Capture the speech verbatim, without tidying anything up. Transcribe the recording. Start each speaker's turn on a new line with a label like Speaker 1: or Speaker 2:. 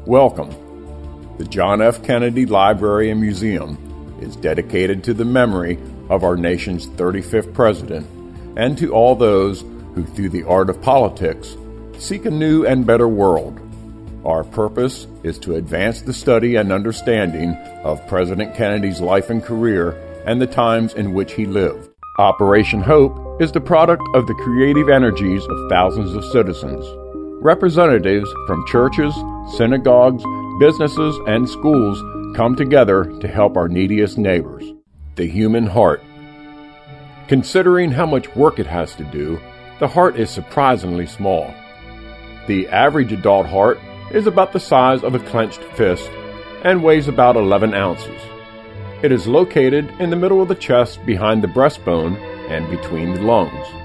Speaker 1: Welcome. The John F. Kennedy Library and Museum is dedicated to the memory of our nation's thirty-fifth president and to all those who, through the art of politics, seek a new and better world. Our purpose is to advance the study and understanding of President Kennedy's life and career and the times in which he lived. Operation Hope is the product of the creative energies of thousands of citizens. Representatives from churches, synagogues, businesses, and schools come together to help our neediest neighbors. The human heart. Considering how much work it has to do, the heart is surprisingly small. The average adult heart is about the size of a clenched fist and weighs about eleven ounces. It is located in the middle of the chest behind the breastbone and between the lungs.